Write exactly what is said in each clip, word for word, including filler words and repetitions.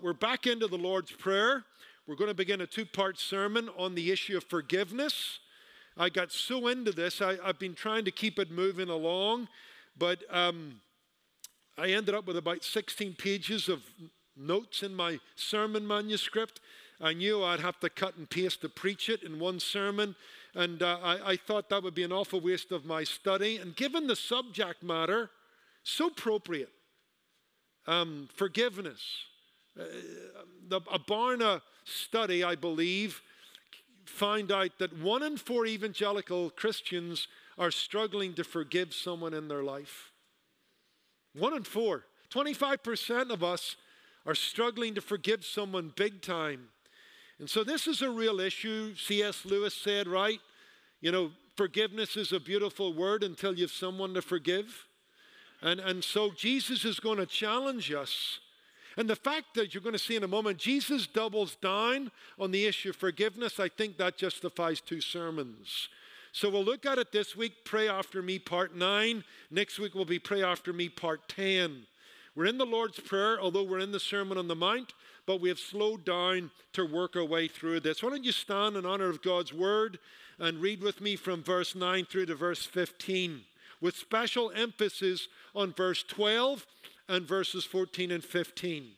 we're back into the Lord's Prayer. We're going to begin a two-part sermon on the issue of forgiveness. I got so into this, I, I've been trying to keep it moving along, but um, I ended up with about sixteen pages of notes in my sermon manuscript. I knew I'd have to cut and paste to preach it in one sermon, and uh, I, I thought that would be an awful waste of my study. And given the subject matter, so appropriate, um, forgiveness. Uh, the, a Barna study, I believe, found out that one in four evangelical Christians are struggling to forgive someone in their life. One in four. twenty-five percent of us are struggling to forgive someone big time. And so this is a real issue. C S Lewis said, right? You know, forgiveness is a beautiful word until you have someone to forgive. And, and so Jesus is going to challenge us. And the fact that you're going to see in a moment, Jesus doubles down on the issue of forgiveness, I think that justifies two sermons. So we'll look at it this week, Pray After Me, part nine. Next week will be Pray After Me, part ten. We're in the Lord's Prayer, although we're in the Sermon on the Mount, but we have slowed down to work our way through this. Why don't you stand in honor of God's Word and read with me from verse nine through to verse fifteen, with special emphasis on verse twelve and verses fourteen and fifteen.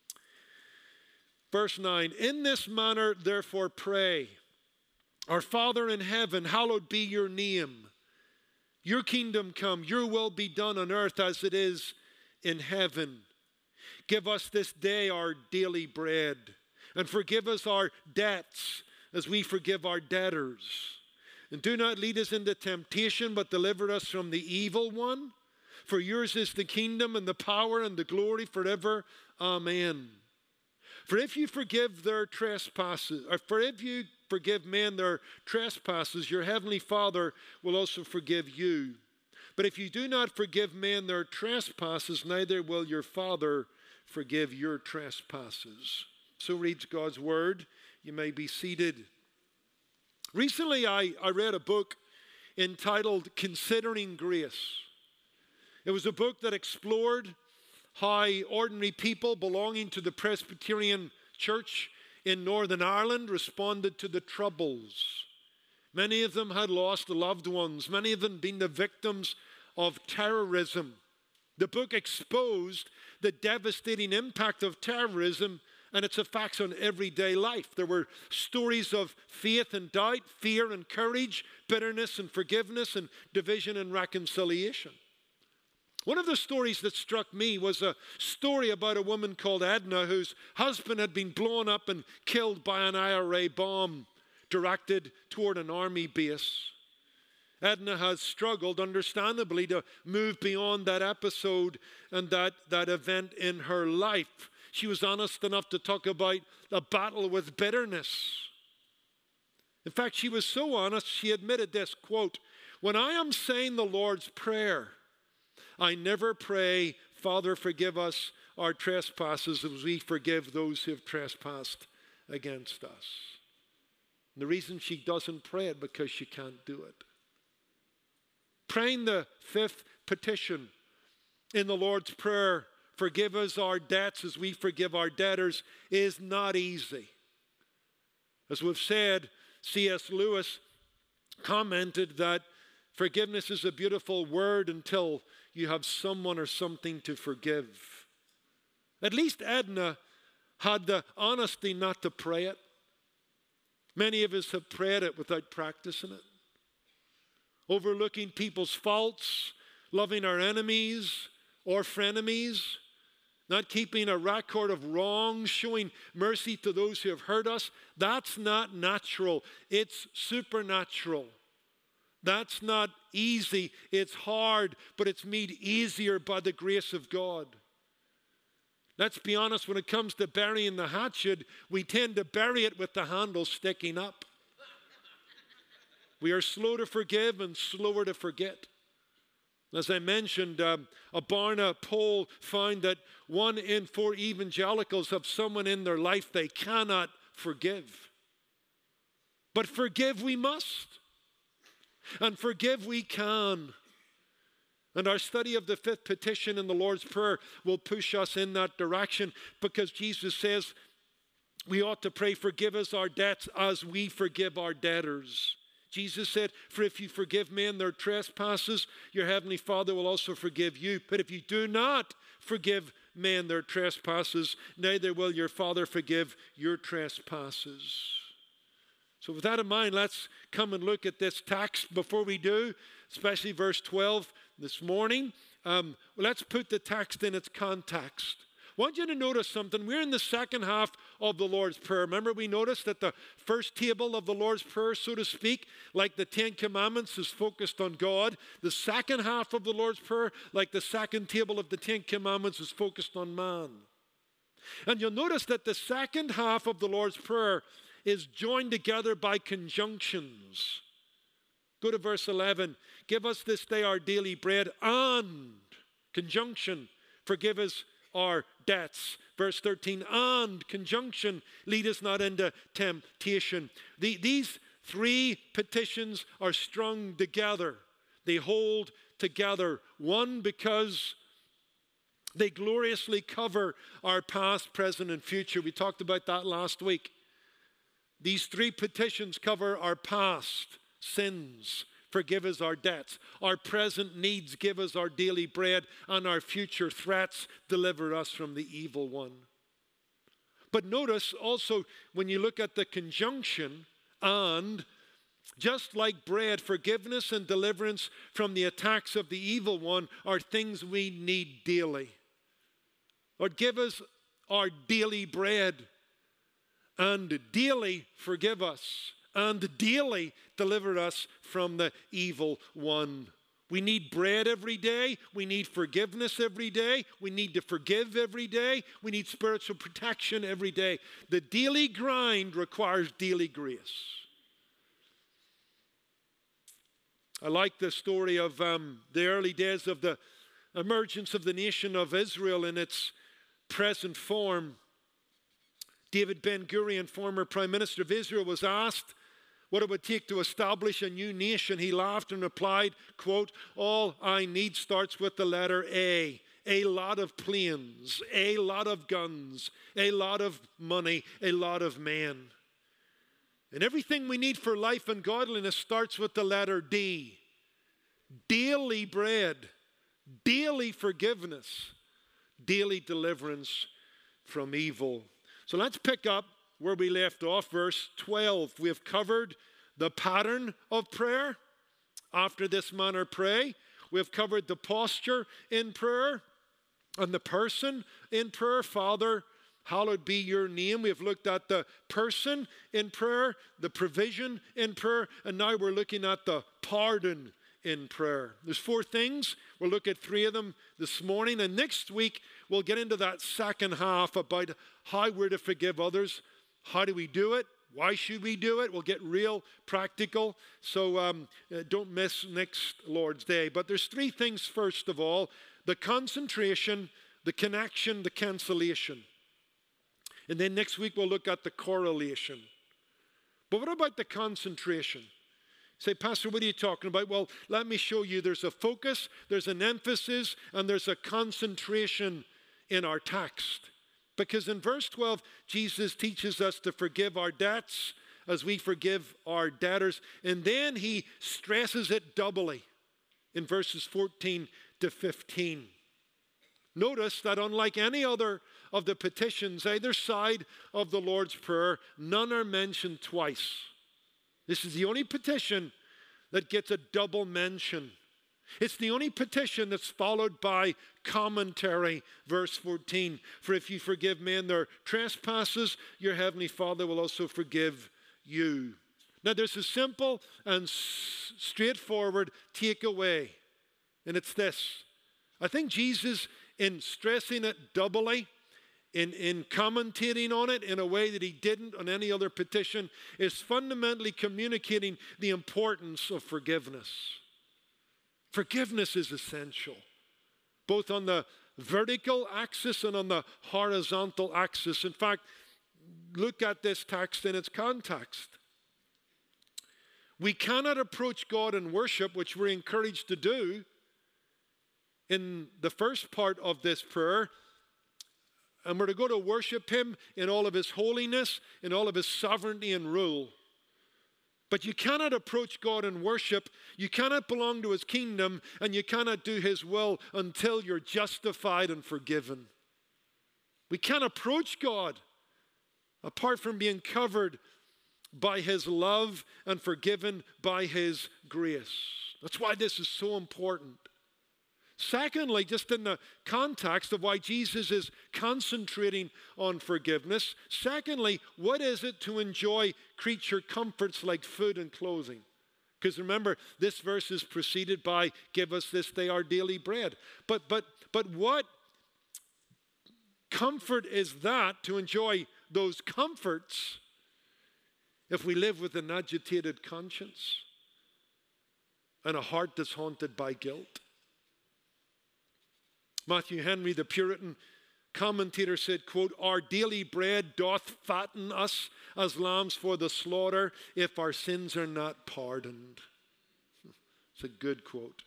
Verse nine, in this manner therefore pray, our Father in heaven, hallowed be your name. Your kingdom come, your will be done on earth as it is in heaven. Give us this day our daily bread, and forgive us our debts as we forgive our debtors. And do not lead us into temptation, but deliver us from the evil one. For yours is the kingdom and the power and the glory forever. Amen. For if you forgive their trespasses, or for if you forgive men their trespasses, your heavenly Father will also forgive you. But if you do not forgive men their trespasses, neither will your Father forgive your trespasses. So reads God's Word. You may be seated. Recently, I, I read a book entitled Considering Grace. It was a book that explored how ordinary people belonging to the Presbyterian Church in Northern Ireland responded to the Troubles. Many of them had lost loved ones. Many of them been the victims of terrorism. The book exposed the devastating impact of terrorism and its effects on everyday life. There were stories of faith and doubt, fear and courage, bitterness and forgiveness, and division and reconciliation. One of the stories that struck me was a story about a woman called Edna whose husband had been blown up and killed by an I R A bomb directed toward an army base. Edna has struggled, understandably, to move beyond that episode and that, that event in her life. She was honest enough to talk about a battle with bitterness. In fact, she was so honest, she admitted this, quote, when I am saying the Lord's Prayer, I never pray, Father, forgive us our trespasses as we forgive those who have trespassed against us. And the reason she doesn't pray it because she can't do it. Praying the fifth petition in the Lord's Prayer, forgive us our debts as we forgive our debtors, is not easy. As we've said, C S Lewis commented that forgiveness is a beautiful word until you have someone or something to forgive. At least Edna had the honesty not to pray it. Many of us have prayed it without practicing it. Overlooking people's faults, loving our enemies or frenemies, not keeping a record of wrongs, showing mercy to those who have hurt us. That's not natural. It's supernatural. That's not easy. It's hard, but it's made easier by the grace of God. Let's be honest, when it comes to burying the hatchet, we tend to bury it with the handle sticking up. We are slow to forgive and slower to forget. As I mentioned, um, a Barna poll found that one in four evangelicals have someone in their life they cannot forgive. But forgive we must. And forgive we can. And our study of the fifth petition in the Lord's Prayer will push us in that direction, because Jesus says we ought to pray, forgive us our debts as we forgive our debtors. Jesus said, for if you forgive men their trespasses, your heavenly Father will also forgive you. But if you do not forgive men their trespasses, neither will your Father forgive your trespasses. So with that in mind, let's come and look at this text. Before we do, especially verse twelve this morning, um, let's put the text in its context. I want you to notice something. We're in the second half of the Lord's Prayer. Remember, we noticed that the first table of the Lord's Prayer, so to speak, like the Ten Commandments, is focused on God. The second half of the Lord's Prayer, like the second table of the Ten Commandments, is focused on man. And you'll notice that the second half of the Lord's Prayer is joined together by conjunctions. Go to verse eleven. Give us this day our daily bread, and, conjunction, forgive us our debts. Verse thirteen, and, conjunction, lead us not into temptation. The, these three petitions are strung together. They hold together. One, because they gloriously cover our past, present, and future. We talked about that last week. These three petitions cover our past sins. Forgive us our debts. Our present needs, give us our daily bread. And our future threats, deliver us from the evil one. But notice also, when you look at the conjunction, and, just like bread, forgiveness and deliverance from the attacks of the evil one are things we need daily. Lord, give us our daily bread, and daily forgive us, and daily deliver us from the evil one. We need bread every day. We need forgiveness every day. We need to forgive every day. We need spiritual protection every day. The daily grind requires daily grace. I like the story of um, the early days of the emergence of the nation of Israel in its present form. David Ben-Gurion, former Prime Minister of Israel, was asked what it would take to establish a new nation. He laughed and replied, quote, all I need starts with the letter A. A lot of planes, a lot of guns, a lot of money, a lot of men. And everything we need for life and godliness starts with the letter D. Daily bread, daily forgiveness, daily deliverance from evil. So let's pick up where we left off, verse twelve. We have covered the pattern of prayer. After this manner pray. We have covered the posture in prayer and the person in prayer. Father, hallowed be your name. We have looked at the person in prayer, the provision in prayer, and now we're looking at the pardon in prayer. There's four things. We'll look at three of them this morning, and next week we'll get into that second half about how we're to forgive others. How do we do it? Why should we do it? We'll get real practical, so um, don't miss next Lord's Day. But there's three things, first of all: the concentration, the connection, the cancellation. And then next week we'll look at the correlation. But what about the concentration? Say, Pastor, what are you talking about? Well, let me show you. There's a focus, there's an emphasis, and there's a concentration in our text. Because in verse twelve, Jesus teaches us to forgive our debts as we forgive our debtors. And then he stresses it doubly in verses fourteen to fifteen. Notice that unlike any other of the petitions, either side of the Lord's Prayer, none are mentioned twice. This is the only petition that gets a double mention. It's the only petition that's followed by commentary. Verse fourteen, for if you forgive men their trespasses, your heavenly Father will also forgive you. Now there's a simple and s- straightforward takeaway, and it's this. I think Jesus, in stressing it doubly, In, in commentating on it in a way that he didn't on any other petition, is fundamentally communicating the importance of forgiveness. Forgiveness is essential, both on the vertical axis and on the horizontal axis. In fact, look at this text in its context. We cannot approach God in worship, which we're encouraged to do, in the first part of this prayer, and we're to go to worship him in all of his holiness, in all of his sovereignty and rule. But you cannot approach God in worship, you cannot belong to his kingdom, and you cannot do his will until you're justified and forgiven. We can't approach God apart from being covered by his love and forgiven by his grace. That's why this is so important. Secondly, just in the context of why Jesus is concentrating on forgiveness, secondly, what is it to enjoy creature comforts like food and clothing? Because remember, this verse is preceded by, give us this day our daily bread. But, but, but what comfort is that to enjoy those comforts if we live with an agitated conscience and a heart that's haunted by guilt? Matthew Henry, the Puritan commentator, said, quote, our daily bread doth fatten us as lambs for the slaughter if our sins are not pardoned. It's a good quote.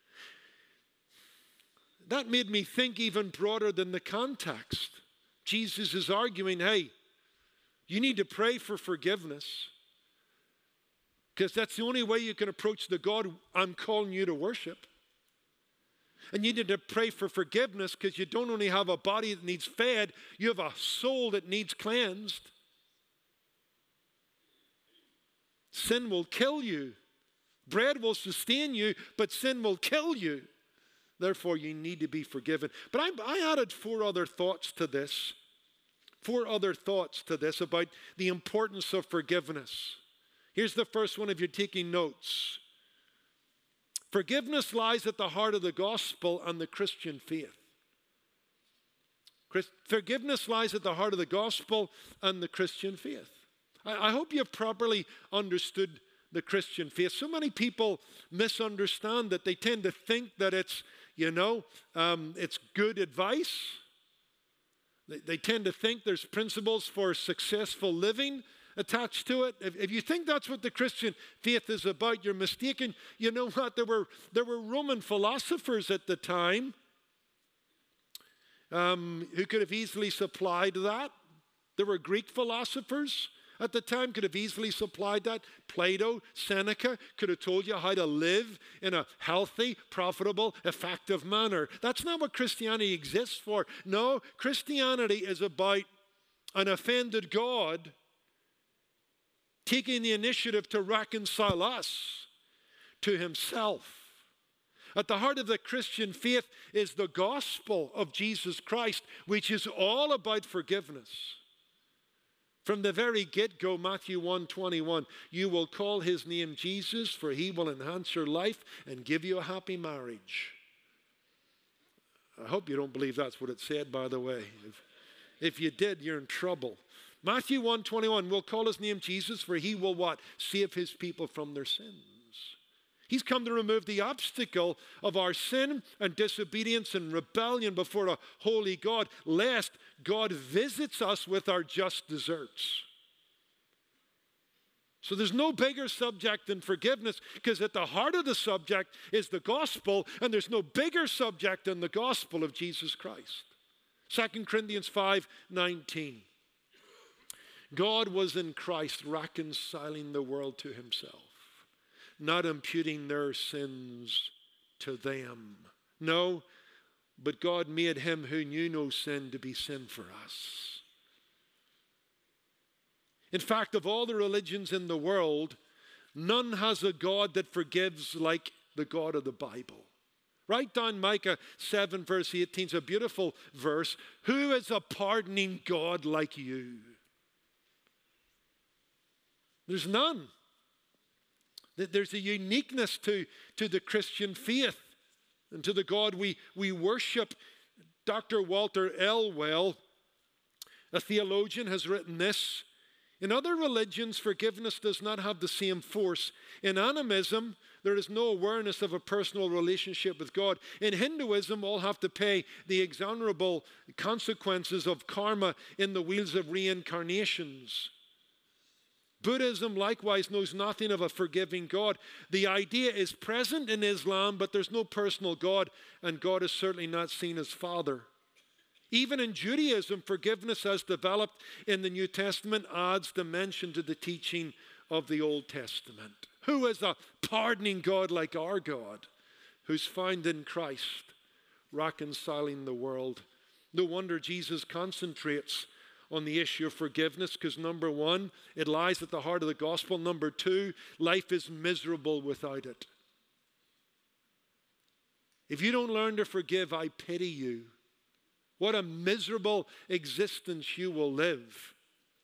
That made me think even broader than the context. Jesus is arguing, hey, you need to pray for forgiveness because that's the only way you can approach the God I'm calling you to worship. And you need to pray for forgiveness because you don't only have a body that needs fed, you have a soul that needs cleansed. Sin will kill you. Bread will sustain you, but sin will kill you. Therefore, you need to be forgiven. But I, I added four other thoughts to this. Four other thoughts to this about the importance of forgiveness. Here's the first one if you're taking notes. Forgiveness lies at the heart of the gospel and the Christian faith. Christ, forgiveness lies at the heart of the gospel and the Christian faith. I, I hope you've properly understood the Christian faith. So many people misunderstand that. They tend to think that it's, you know, um, it's good advice. They, they tend to think there's principles for successful living attached to it. If, if you think that's what the Christian faith is about, you're mistaken. You know what? There were, there were Roman philosophers at the time um, who could have easily supplied that. There were Greek philosophers at the time could have easily supplied that. Plato, Seneca could have told you how to live in a healthy, profitable, effective manner. That's not what Christianity exists for. No, Christianity is about an offended God taking the initiative to reconcile us to himself. At the heart of the Christian faith is the gospel of Jesus Christ, which is all about forgiveness. From the very get-go, Matthew one twenty-one, you will call his name Jesus, for he will enhance your life and give you a happy marriage. I hope you don't believe that's what it said, by the way. If, if you did, you're in trouble. Matthew one twenty-one, we'll call his name Jesus, for he will what? Save his people from their sins. He's come to remove the obstacle of our sin and disobedience and rebellion before a holy God, lest God visits us with our just deserts. So there's no bigger subject than forgiveness, because at the heart of the subject is the gospel, and there's no bigger subject than the gospel of Jesus Christ. Second Corinthians five nineteen. God was in Christ reconciling the world to himself, not imputing their sins to them. No, but God made him who knew no sin to be sin for us. In fact, of all the religions in the world, none has a God that forgives like the God of the Bible. Write down Micah seven verse eighteen. It's a beautiful verse. Who is a pardoning God like you? There's none. There's a uniqueness to, to the Christian faith and to the God we, we worship. Doctor Walter Elwell, a theologian, has written this. In other religions, forgiveness does not have the same force. In animism, there is no awareness of a personal relationship with God. In Hinduism, all have to pay the exonerable consequences of karma in the wheels of reincarnations. Buddhism likewise knows nothing of a forgiving God. The idea is present in Islam, but there's no personal God, and God is certainly not seen as Father. Even in Judaism, forgiveness as developed in the New Testament adds dimension to the teaching of the Old Testament. Who is a pardoning God like our God, who's found in Christ, reconciling the world? No wonder Jesus concentrates on the issue of forgiveness, because number one, it lies at the heart of the gospel. Number two, life is miserable without it. If you don't learn to forgive, I pity you. What a miserable existence you will live.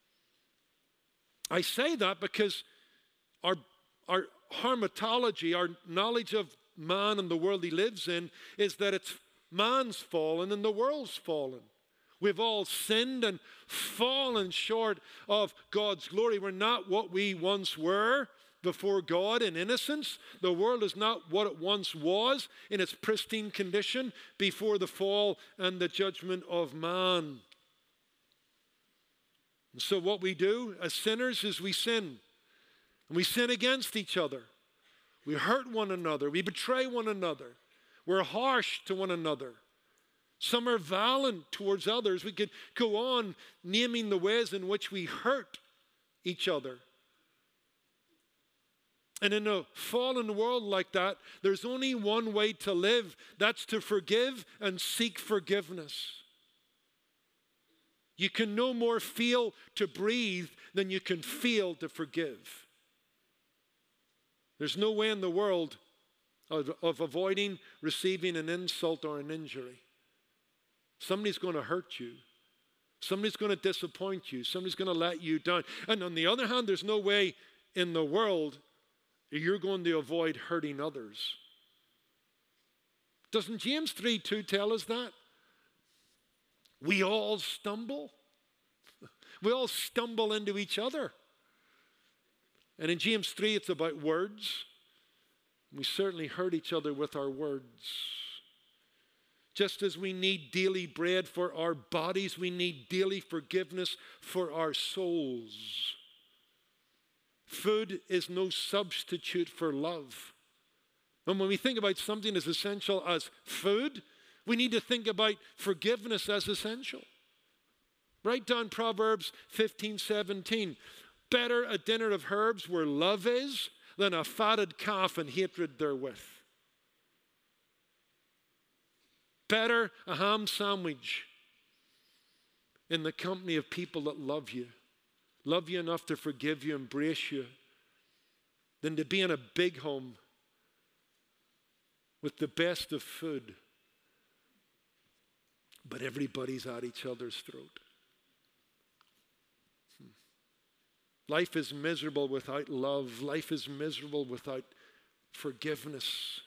I say that because our, our harmatology, our knowledge of man and the world he lives in, is that it's man's fallen and the world's fallen. We've all sinned and fallen short of God's glory. We're not what we once were before God in innocence. The world is not what it once was in its pristine condition before the fall and the judgment of man. And so what we do as sinners is we sin. And we sin against each other. We hurt one another. We betray one another. We're harsh to one another. Some are violent towards others. We could go on naming the ways in which we hurt each other. And in a fallen world like that, there's only one way to live. That's to forgive and seek forgiveness. You can no more feel to breathe than you can feel to forgive. There's no way in the world of, of avoiding receiving an insult or an injury. Somebody's going to hurt you. Somebody's going to disappoint you. Somebody's going to let you down. And on the other hand, there's no way in the world that you're going to avoid hurting others. Doesn't James three two tell us that? We all stumble. We all stumble into each other. And in James three, it's about words. We certainly hurt each other with our words. Just as we need daily bread for our bodies, we need daily forgiveness for our souls. Food is no substitute for love. And when we think about something as essential as food, we need to think about forgiveness as essential. Write down Proverbs fifteen seventeen. Better a dinner of herbs where love is than a fatted calf and hatred therewith. Better a ham sandwich in the company of people that love you, love you enough to forgive you, embrace you, than to be in a big home with the best of food, but everybody's at each other's throat. Hmm. Life is miserable without love. Life is miserable without forgiveness.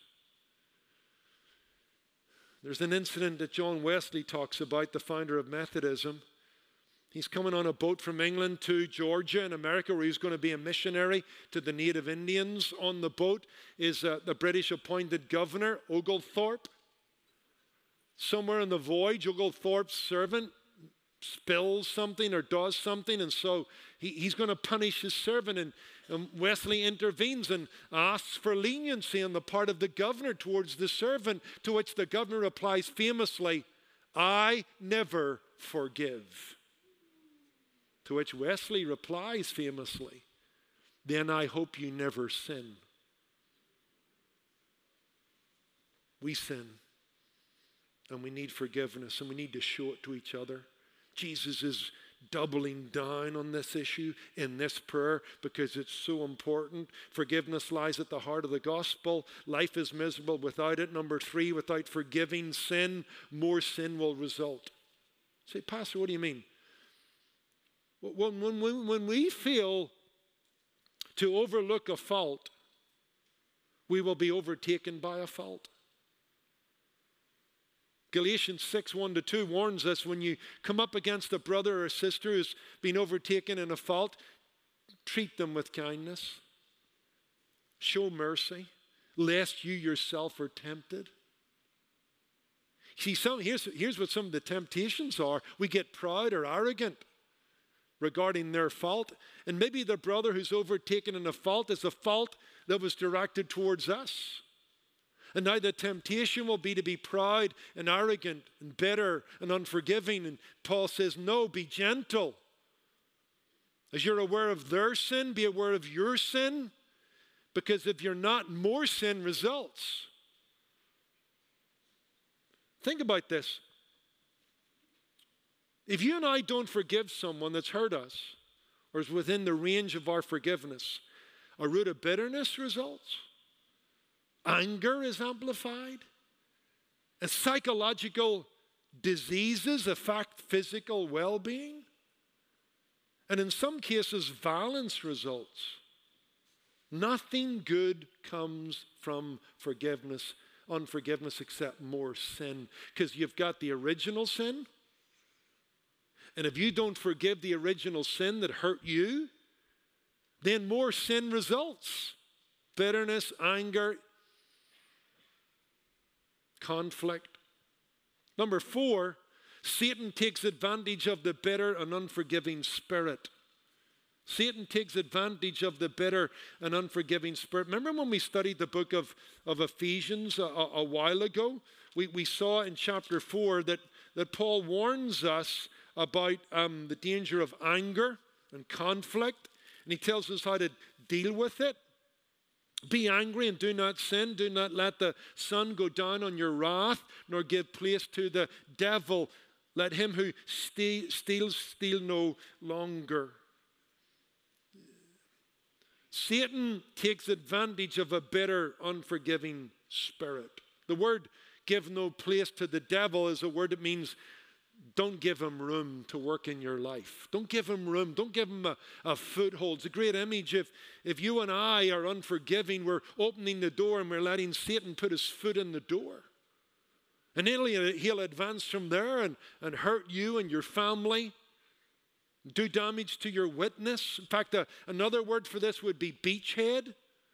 There's an incident that John Wesley talks about, the founder of Methodism. He's coming on a boat from England to Georgia in America, where he's going to be a missionary to the native Indians. On the boat is uh, the British appointed governor, Oglethorpe. Somewhere in the voyage, Oglethorpe's servant spills something or does something, and so he, he's going to punish his servant. And, and Wesley intervenes and asks for leniency on the part of the governor towards the servant, to which the governor replies famously, "I never forgive." To which Wesley replies famously, "Then I hope you never sin." We sin, and we need forgiveness, and we need to show it to each other. Jesus is doubling down on this issue in this prayer because it's so important. Forgiveness lies at the heart of the gospel. Life is miserable without it. Number three, without forgiving sin, more sin will result. Say, "Pastor, what do you mean?" When, when, when we feel to overlook a fault, we will be overtaken by a fault. Galatians six, one to two warns us, when you come up against a brother or a sister who's been overtaken in a fault, treat them with kindness. Show mercy, lest you yourself are tempted. See, some, here's, here's what some of the temptations are. We get proud or arrogant. regarding their fault. And maybe the brother who's overtaken in a fault is a fault that was directed towards us. And now the temptation will be to be proud and arrogant and bitter and unforgiving. And Paul says, no, be gentle. As you're aware of their sin, be aware of your sin. Because if you're not, more sin results. Think about this. If you and I don't forgive someone that's hurt us, or is within the range of our forgiveness, a root of bitterness results. Anger is amplified. And psychological diseases affect physical well-being. And in some cases, violence results. Nothing good comes from forgiveness, unforgiveness, except more sin. Because you've got the original sin. And if you don't forgive the original sin that hurt you, then more sin results. Bitterness, anger, conflict. Number four, Satan takes advantage of the bitter and unforgiving spirit. Satan takes advantage of the bitter and unforgiving spirit. Remember when we studied the book of, of Ephesians a, a, a while ago? We, we saw in chapter four that, that Paul warns us about um, the danger of anger and conflict. And he tells us how to deal with it. Be angry and do not sin. Do not let the sun go down on your wrath, nor give place to the devil. Let him who steal, steals steal no longer. Satan takes advantage of a bitter, unforgiving spirit. The word give no place to the devil is a word that means don't give him room to work in your life. Don't give him room. Don't give him a, a foothold. It's a great image. If, if you and I are unforgiving, we're opening the door and we're letting Satan put his foot in the door. And he'll, he'll advance from there and, and hurt you and your family, do damage to your witness. In fact, uh, another word for this would be beachhead.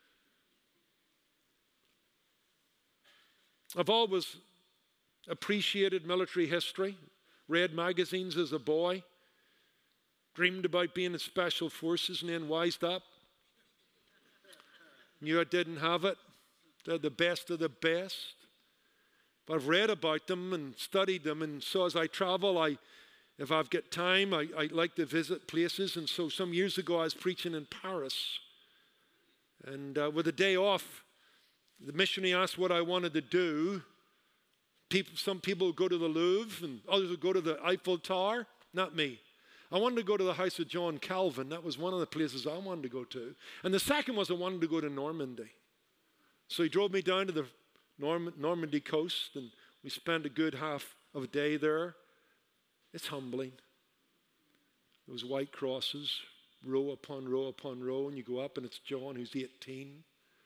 I've always appreciated military history. Read magazines as a boy, dreamed about being in special forces, and then wised up. Knew I didn't have it. They're the best of the best. But I've read about them and studied them, and so as I travel, I, if I've got time, I, I like to visit places. And so some years ago, I was preaching in Paris. And uh, with a day off, the missionary asked what I wanted to do. People, some people would go to the Louvre and others would go to the Eiffel Tower. Not me. I wanted to go to the house of John Calvin. That was one of the places I wanted to go to. And the second was I wanted to go to Normandy. So he drove me down to the Norm- Normandy coast and we spent a good half of a day there. It's humbling. Those white crosses, row upon row upon row, and you go up and it's John who's eighteen.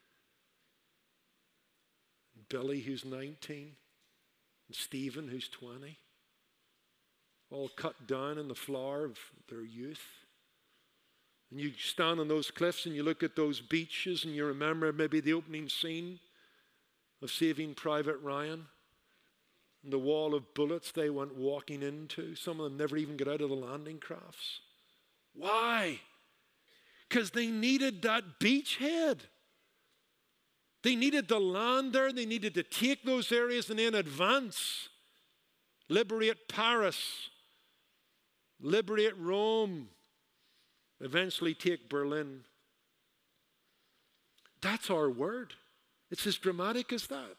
And Billy who's nineteen. And Stephen, who's twenty, all cut down in the flower of their youth. And you stand on those cliffs and you look at those beaches and you remember maybe the opening scene of Saving Private Ryan and the wall of bullets they went walking into. Some of them never even got out of the landing crafts. Why? Because they needed that beachhead. They needed to land there. They needed to take those areas and then advance. Liberate Paris. Liberate Rome. Eventually take Berlin. That's our word. It's as dramatic as that.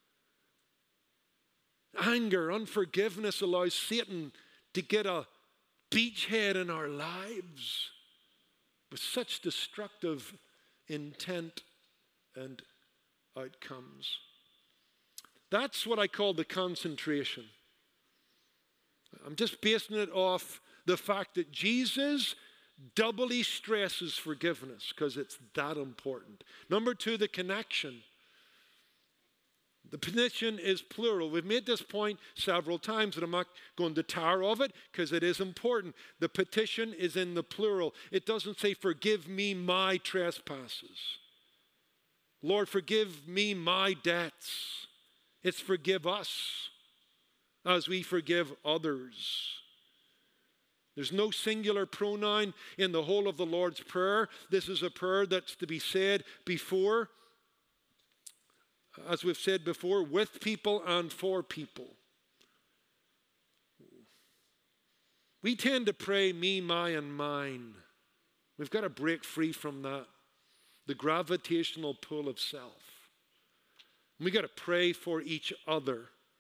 Anger, unforgiveness allows Satan to get a beachhead in our lives with such destructive intent and outcomes. That's what I call the concentration. I'm just basing it off the fact that Jesus doubly stresses forgiveness because it's that important. Number two, the connection. The petition is plural. We've made this point several times, and I'm not going to tire of it because it is important. The petition is in the plural. It doesn't say, forgive me my trespasses. Lord, forgive me my debts. It's forgive us as we forgive others. There's no singular pronoun in the whole of the Lord's Prayer. This is a prayer that's to be said before, as we've said before, with people and for people. We tend to pray me, my, and mine. We've got to break free from that, the gravitational pull of self. We've got to pray for each other.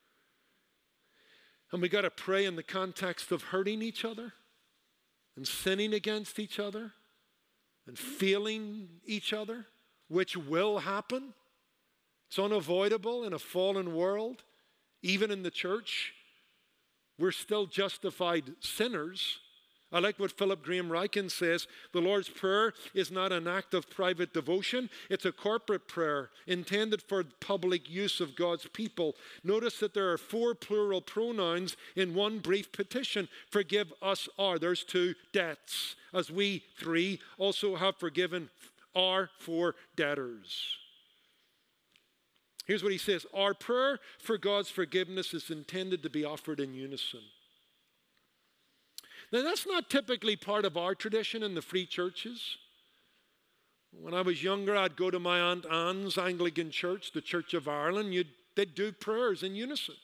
And we've got to pray in the context of hurting each other and sinning against each other and failing each other, which will happen. It's unavoidable in a fallen world. Even in the church, we're still justified sinners. I like what Philip Graham Ryken says. The Lord's Prayer is not an act of private devotion. It's a corporate prayer intended for public use of God's people. Notice that there are four plural pronouns in one brief petition. Forgive us our. There's two debts, as we three also have forgiven our four debtors. Here's what he says. Our prayer for God's forgiveness is intended to be offered in unison. Now, that's not typically part of our tradition in the free churches. When I was younger, I'd go to my Aunt Anne's Anglican church, the Church of Ireland. You'd, they'd do prayers in unison.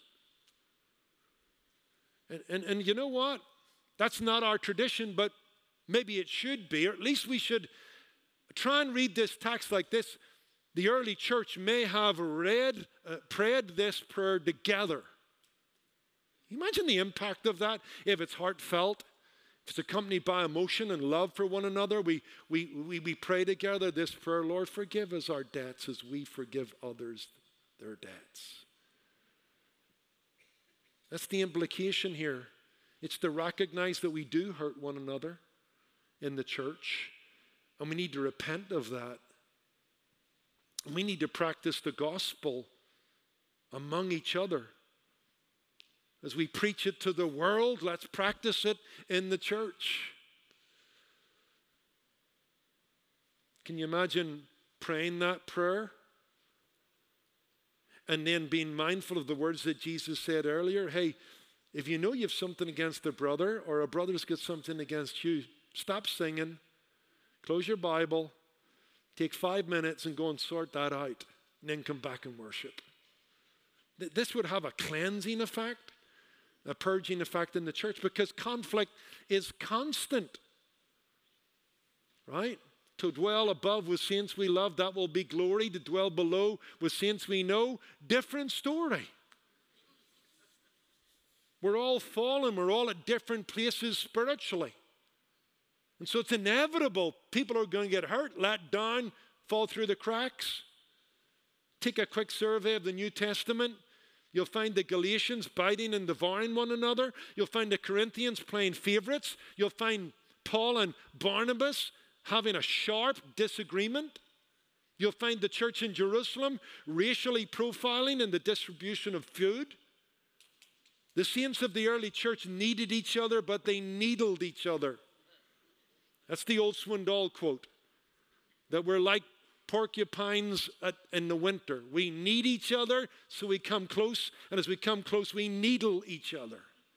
And, and, and you know what? That's not our tradition, but maybe it should be, or at least we should try and read this text like this. The early church may have read, uh, prayed this prayer together. Imagine the impact of that if it's heartfelt. If it's accompanied by emotion and love for one another. We, we, we, we pray together this prayer, Lord, forgive us our debts as we forgive others their debts. That's the implication here. It's to recognize that we do hurt one another in the church, and we need to repent of that. We need to practice the gospel among each other. As we preach it to the world, let's practice it in the church. Can you imagine praying that prayer and then being mindful of the words that Jesus said earlier? Hey, if you know you have something against a brother or a brother's got something against you, stop singing, close your Bible, take five minutes and go and sort that out, and then come back and worship. This would have a cleansing effect, a purging effect in the church, because conflict is constant, right? To dwell above with saints we love, that will be glory. To dwell below with saints we know, different story. We're all fallen. We're all at different places spiritually. And so it's inevitable. People are going to get hurt, let down, fall through the cracks. Take a quick survey of the New Testament. You'll find the Galatians biting and devouring one another. You'll find the Corinthians playing favorites. You'll find Paul and Barnabas having a sharp disagreement. You'll find the church in Jerusalem racially profiling in the distribution of food. The saints of the early church needed each other, but they needled each other. That's the old Swindoll quote, that we're like porcupines at, in the winter. We need each other, so we come close, and as we come close, we needle each other.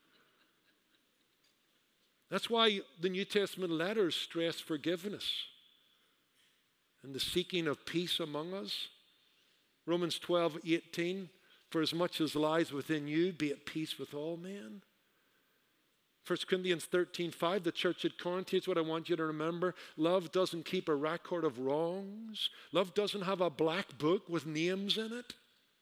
That's why the New Testament letters stress forgiveness and the seeking of peace among us. Romans twelve eighteen, for as much as lies within you, be at peace with all men. First Corinthians thirteen five, the church at Corinth, here's what I want you to remember. Love doesn't keep a record of wrongs. Love doesn't have a black book with names in it.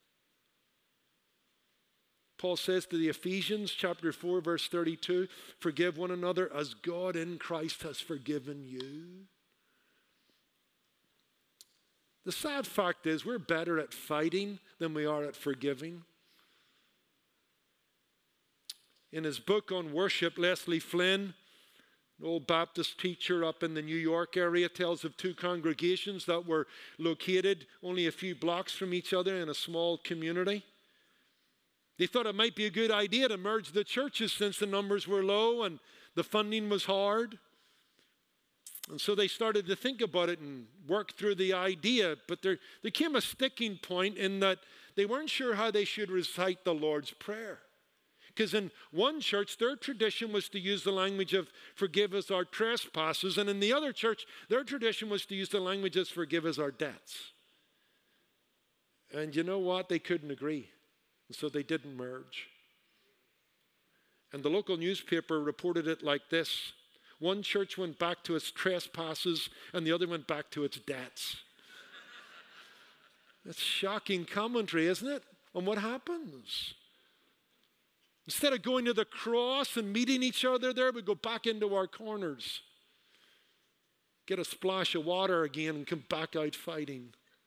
Paul says to the Ephesians, chapter four, verse thirty-two, forgive one another as God in Christ has forgiven you. The sad fact is we're better at fighting than we are at forgiving. In his book on worship, Leslie Flynn, an old Baptist teacher up in the New York area, tells of two congregations that were located only a few blocks from each other in a small community. They thought it might be a good idea to merge the churches since the numbers were low and the funding was hard. And so they started to think about it and work through the idea, but there, there came a sticking point in that they weren't sure how they should recite the Lord's Prayer. Because in one church, their tradition was to use the language of forgive us our trespasses. And in the other church, their tradition was to use the language of forgive us our debts. And you know what? They couldn't agree. And so they didn't merge. And the local newspaper reported it like this. One church went back to its trespasses and the other went back to its debts. That's shocking commentary, isn't it, on what happens? Instead of going to the cross and meeting each other there, we go back into our corners. Get a splash of water again and come back out fighting.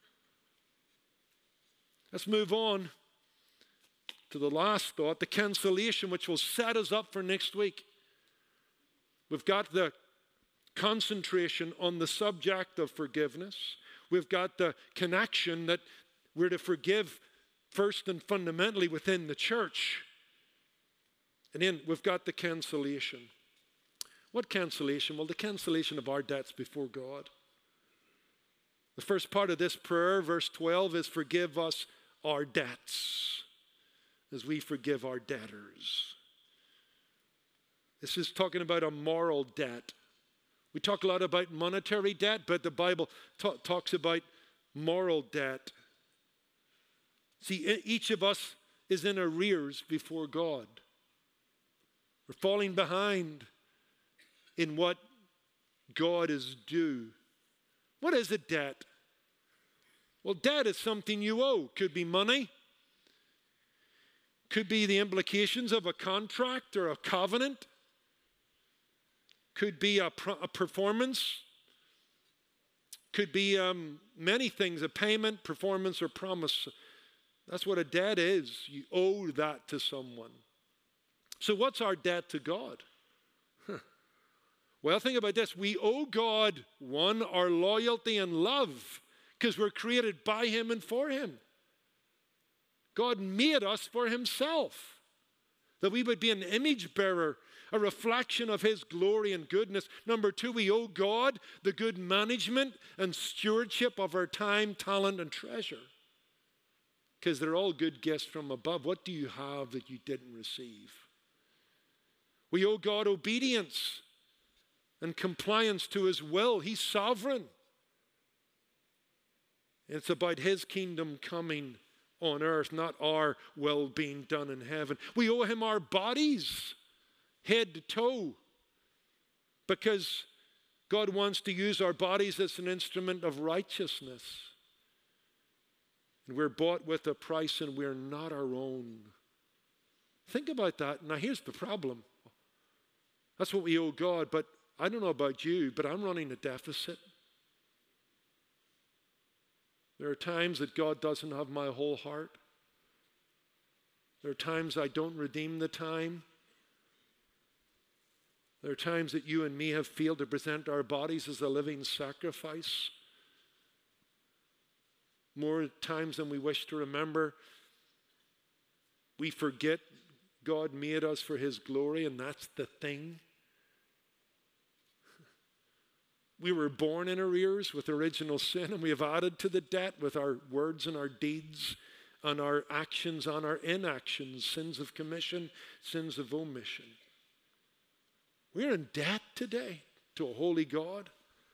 Let's move on to the last thought, the cancellation, which will set us up for next week. We've got the concentration on the subject of forgiveness. We've got the connection that we're to forgive first and fundamentally within the church. And then we've got the cancellation. What cancellation? Well, the cancellation of our debts before God. The first part of this prayer, verse twelve, is forgive us our debts as we forgive our debtors. This is talking about a moral debt. We talk a lot about monetary debt, but the Bible t- talks about moral debt. See, each of us is in arrears before God. We're falling behind in what God is due. What is a debt? Well, debt is something you owe. Could be money. Could be the implications of a contract or a covenant. Could be a, pro- a performance. Could be um, many things, a payment, performance, or promise. That's what a debt is. You owe that to someone. So what's our debt to God? Huh. Well, think about this. We owe God, one, our loyalty and love, because we're created by Him and for Him. God made us for Himself, that we would be an image bearer, a reflection of His glory and goodness. Number two, we owe God the good management and stewardship of our time, talent, and treasure, because they're all good gifts from above. What do you have that you didn't receive? We owe God obedience and compliance to His will. He's sovereign. It's about His kingdom coming on earth, not our will being done in heaven. We owe Him our bodies, head to toe, because God wants to use our bodies as an instrument of righteousness. And we're bought with a price and we're not our own. Think about that. Now here's the problem. That's what we owe God, but I don't know about you, but I'm running a deficit. There are times that God doesn't have my whole heart. There are times I don't redeem the time. There are times that you and me have failed to present our bodies as a living sacrifice. More times than we wish to remember. We forget God made us for His glory, and that's the thing. We were born in arrears with original sin, and we have added to the debt with our words and our deeds and our actions and our inactions, sins of commission, sins of omission. We're in debt today to a holy God.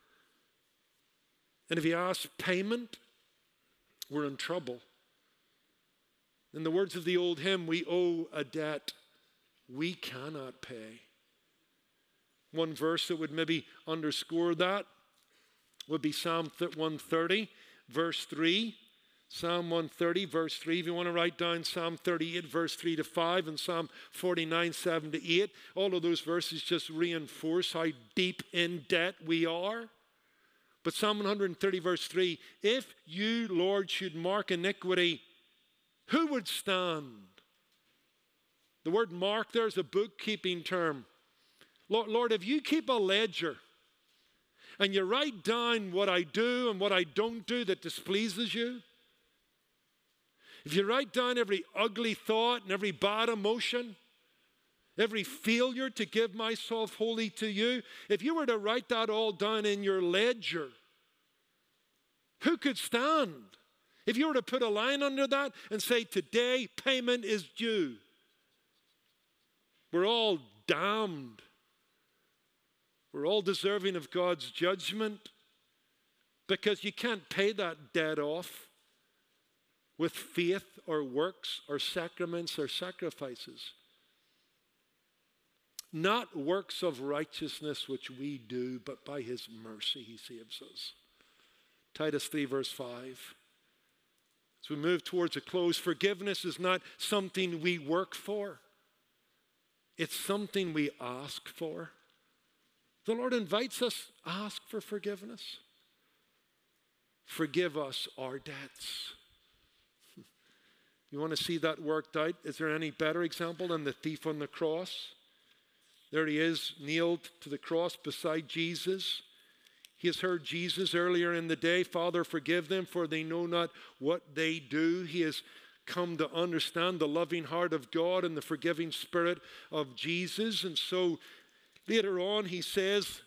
And if He asks payment, we're in trouble. In the words of the old hymn, we owe a debt we cannot pay. One verse that would maybe underscore that would be Psalm one thirty, verse three. Psalm one thirty, verse three. If you want to write down Psalm thirty-eight, verse three to five, and Psalm forty-nine, seven to eight, all of those verses just reinforce how deep in debt we are. But Psalm one thirty, verse three, if you, Lord, should mark iniquity, who would stand? The word mark there is a bookkeeping term. Lord, Lord, if you keep a ledger and you write down what I do and what I don't do that displeases you, if you write down every ugly thought and every bad emotion, every failure to give myself wholly to you, if you were to write that all down in your ledger, who could stand? If you were to put a line under that and say, today payment is due, We're all damned. We're all deserving of God's judgment because you can't pay that debt off with faith or works or sacraments or sacrifices. Not works of righteousness which we do, but by his mercy he saves us. Titus three verse five. As we move towards a close, forgiveness is not something we work for. It's something we ask for. The Lord invites us, ask for forgiveness. Forgive us our debts. You want to see that worked out? Is there any better example than the thief on the cross? There he is, nailed to the cross beside Jesus. He has heard Jesus earlier in the day, Father, forgive them, for they know not what they do. He has come to understand the loving heart of God and the forgiving spirit of Jesus. And so later on he says,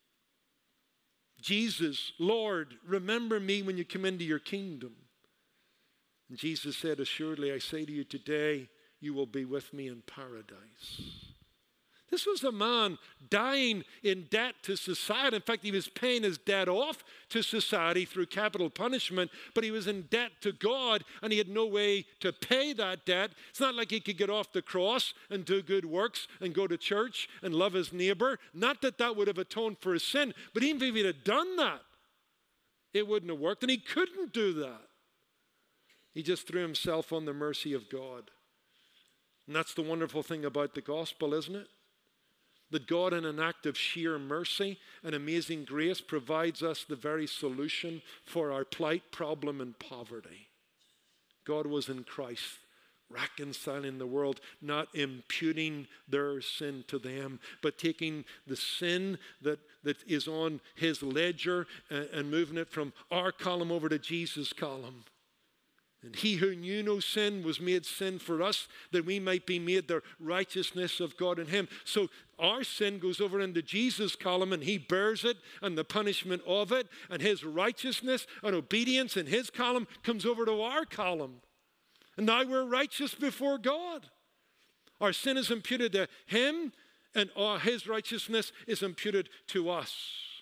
Jesus, Lord, remember me when you come into your kingdom. And Jesus said, assuredly, I say to you today, you will be with me in paradise. This was a man dying in debt to society. In fact, he was paying his debt off to society through capital punishment, but he was in debt to God, and he had no way to pay that debt. It's not like he could get off the cross and do good works and go to church and love his neighbor. Not that that would have atoned for his sin, but even if he'd have done that, it wouldn't have worked, and he couldn't do that. He just threw himself on the mercy of God. And that's the wonderful thing about the gospel, isn't it? That God, in an act of sheer mercy and amazing grace, provides us the very solution for our plight, problem, and poverty. God was in Christ, reconciling the world, not imputing their sin to them, but taking the sin that, that is on his ledger and, and moving it from our column over to Jesus' column. And he who knew no sin was made sin for us, that we might be made the righteousness of God in him. So our sin goes over into Jesus' column, and he bears it and the punishment of it, and his righteousness and obedience in his column comes over to our column. And now we're righteous before God. Our sin is imputed to him, and our, his righteousness is imputed to us.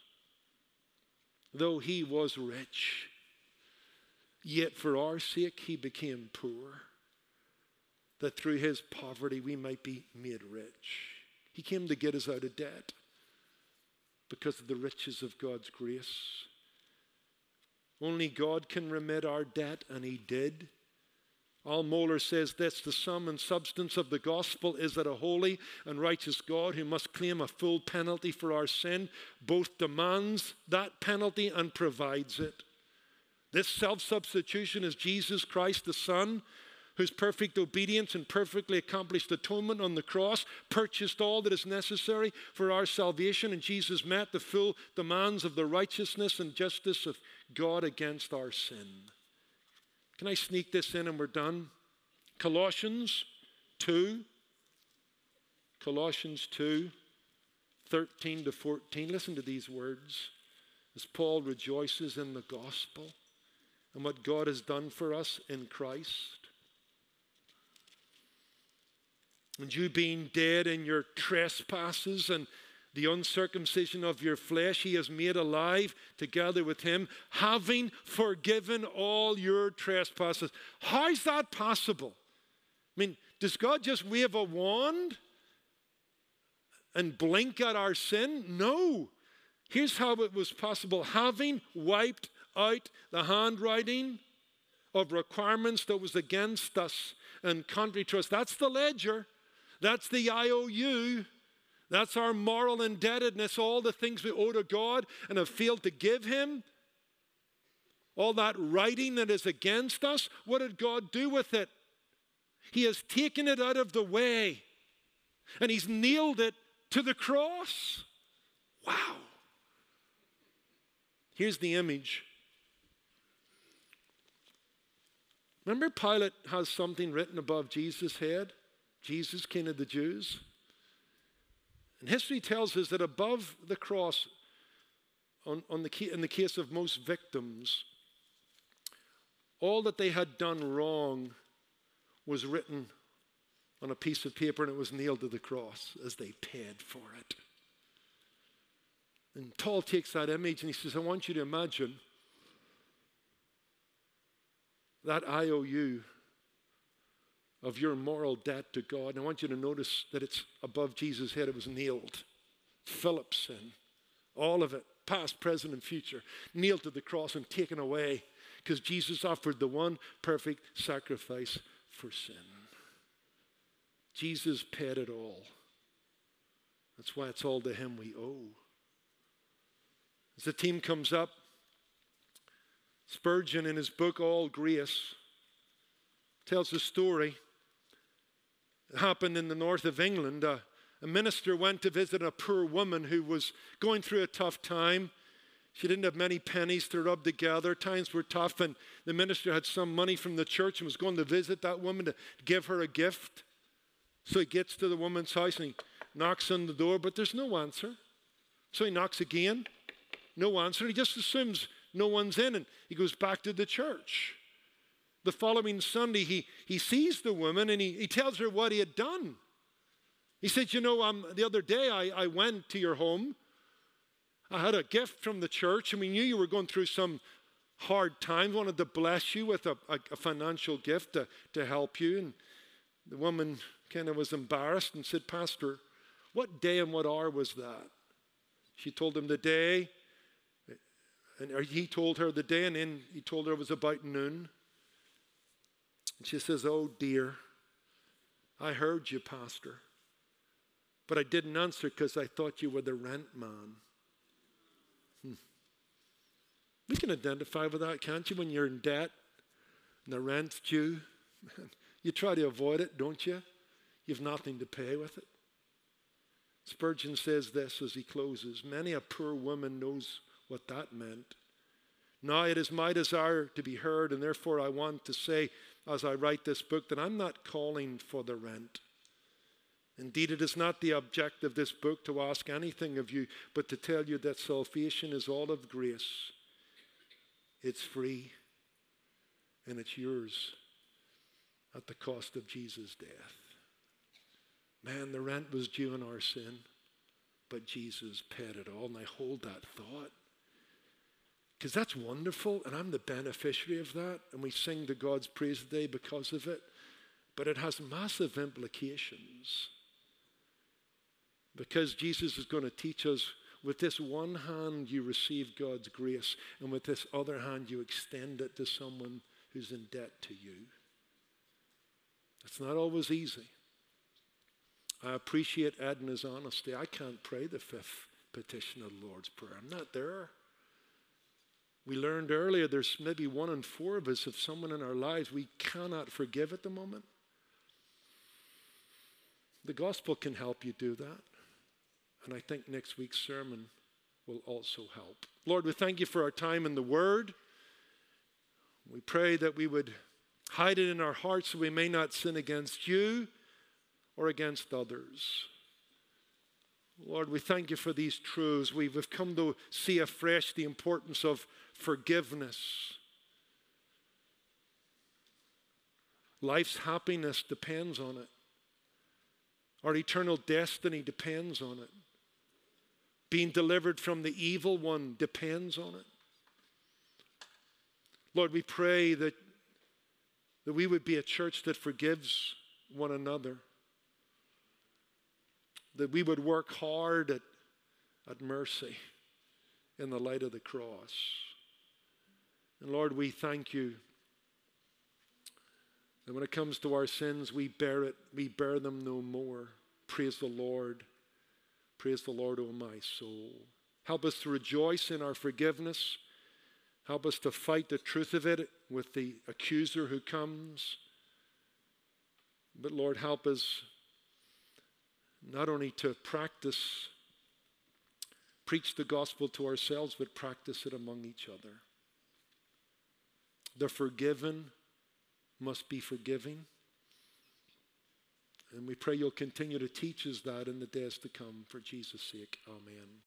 Though he was rich, yet for our sake he became poor, that through his poverty we might be made rich. He came to get us out of debt because of the riches of God's grace. Only God can remit our debt, and he did. Al Mohler says this, the sum and substance of the gospel is that a holy and righteous God who must claim a full penalty for our sin both demands that penalty and provides it. This self-substitution is Jesus Christ, the Son, whose perfect obedience and perfectly accomplished atonement on the cross purchased all that is necessary for our salvation, and Jesus met the full demands of the righteousness and justice of God against our sin. Can I sneak this in and we're done? Colossians two. Colossians two, thirteen to fourteen. Listen to these words as Paul rejoices in the gospel and what God has done for us in Christ. And you being dead in your trespasses and the uncircumcision of your flesh, he has made alive together with him, having forgiven all your trespasses. How is that possible? I mean, does God just wave a wand and blink at our sin? No. Here's how it was possible. Having wiped out the handwriting of requirements that was against us and contrary to us. That's the ledger. That's the I O U. That's our moral indebtedness, all the things we owe to God and have failed to give him. All that writing that is against us, what did God do with it? He has taken it out of the way, and he's nailed it to the cross. Wow. Here's the image. Remember, Pilate has something written above Jesus' head? Jesus, King of the Jews. And history tells us that above the cross, on, on the, in the case of most victims, all that they had done wrong was written on a piece of paper, and it was nailed to the cross as they paid for it. And Paul takes that image and he says, I want you to imagine that I O U of your moral debt to God. And I want you to notice that it's above Jesus' head. It was nailed. Philip's sin, all of it, past, present, and future, nailed to the cross and taken away because Jesus offered the one perfect sacrifice for sin. Jesus paid it all. That's why it's all to him we owe. As the team comes up, Spurgeon in his book, All Grace, tells a story. It happened in the north of England. Uh, a minister went to visit a poor woman who was going through a tough time. She didn't have many pennies to rub together. Times were tough, and the minister had some money from the church and was going to visit that woman to give her a gift. So he gets to the woman's house and he knocks on the door, but there's no answer. So he knocks again. No answer. He just assumes no one's in, and he goes back to the church. The following Sunday, he, he sees the woman, and he, he tells her what he had done. He said, you know, um, the other day I, I went to your home. I had a gift from the church, and we knew you were going through some hard times. Wanted to bless you with a, a, a financial gift to, to help you. And the woman kind of was embarrassed and said, Pastor, what day and what hour was that? She told him the day. And he told her the day, and then he told her it was about noon. And she says, oh dear, I heard you, Pastor, but I didn't answer because I thought you were the rent man. Hmm. You can identify with that, can't you, when you're in debt and the rent's due? You try to avoid it, don't you? You have nothing to pay with it. Spurgeon says this as he closes, many a poor woman knows what that meant. Now it is my desire to be heard, and therefore I want to say, as I write this book, that I'm not calling for the rent. Indeed, it is not the object of this book to ask anything of you, but to tell you that salvation is all of grace. It's free, and it's yours at the cost of Jesus' death. Man, the rent was due on our sin, but Jesus paid it all, and I hold that thought. Because that's wonderful, and I'm the beneficiary of that, and we sing to God's praise today because of it. But it has massive implications. Because Jesus is going to teach us, with this one hand you receive God's grace, and with this other hand you extend it to someone who's in debt to you. It's not always easy. I appreciate Ed and his honesty. I can't pray the fifth petition of the Lord's Prayer. I'm not there. We learned earlier there's maybe one in four of us of someone in our lives we cannot forgive at the moment. The gospel can help you do that. And I think next week's sermon will also help. Lord, we thank you for our time in the Word. We pray that we would hide it in our hearts so we may not sin against you or against others. Lord, we thank you for these truths. We've come to see afresh the importance of forgiveness. Life's happiness depends on it. Our eternal destiny depends on it. Being delivered from the evil one depends on it. Lord, we pray that, that we would be a church that forgives one another. That we would work hard at, at mercy in the light of the cross. And Lord, we thank you that when it comes to our sins, we bear it, we bear them no more. Praise the Lord. Praise the Lord, O my soul. Help us to rejoice in our forgiveness. Help us to fight the truth of it with the accuser who comes. But Lord, help us not only to practice, preach the gospel to ourselves, but practice it among each other. The forgiven must be forgiving. And we pray you'll continue to teach us that in the days to come. For Jesus' sake, amen.